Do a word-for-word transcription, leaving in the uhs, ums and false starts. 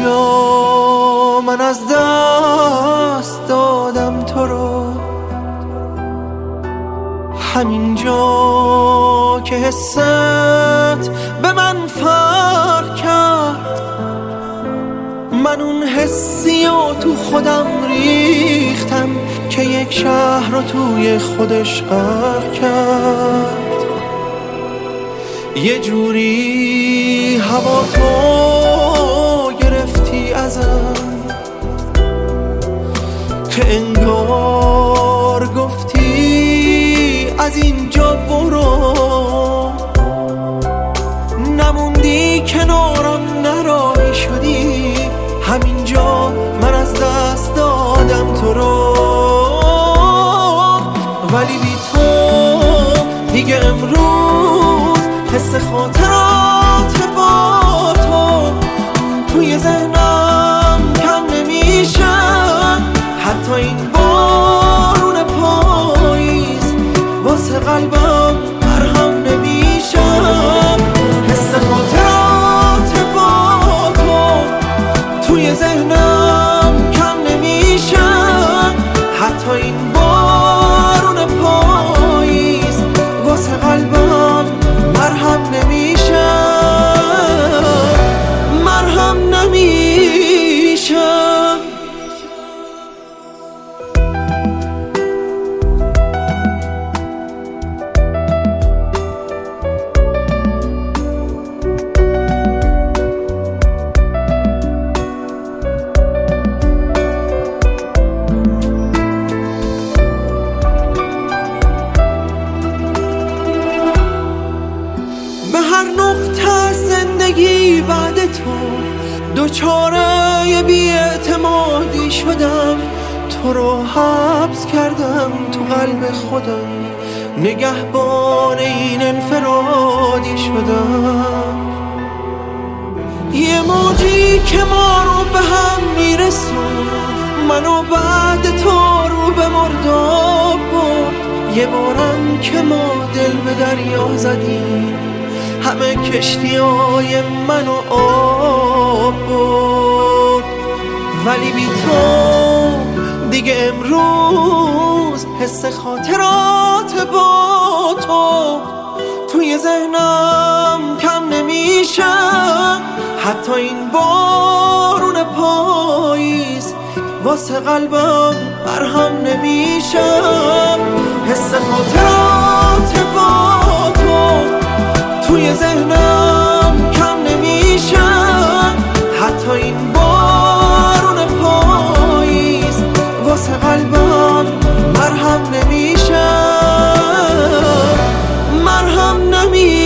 جا من از دست دادم تو رو، همین جا که حست به من فرق کرد. من اون حسی و تو خودم ریختم که یک شهر رو توی خودش غرق کرد. یه جوری هوا تو گرفتی ازم که انگار گفتی از اینجا برو، نموندی کنارم نرایی شدی، همینجا من از دست دادم تو رو. ولی بی تو دیگه امروز حس خاطرات با تو توی ذهنم کم نمیشه، حتی این بارون پاییز واسه قلبم مرهم نمیشه. حس خاطرات با تو توی ذهنم کم نمیشه، حتی این بارون پاییز واسه قلبم مرهم نمیشه، مرهم نمیشه. به هر نقطه زندگی بعد تو دوچاره بی‌اعتمادی شدم، تو رو حبس کردم تو قلب خودم، نگهبان این انفرادی شدم. یه موجی که ما رو به هم میرسون، منو بعد تو رو به مرداب برد. یه بارم که ما دل به دریا زدیم، همه کشتی‌های منو آب برد. ولی بی تو دیگه امروز حس خاطرات با تو توی ذهنم کم نمیشه، حتی این بارون پاییز واسه قلبم مرهم نمیشه. حس خاطرات با تو توی ذهنم کم نمیشه، حتی این بارون پاییز واسه قلبم مرهم نمیشه، مرهم نمیشه.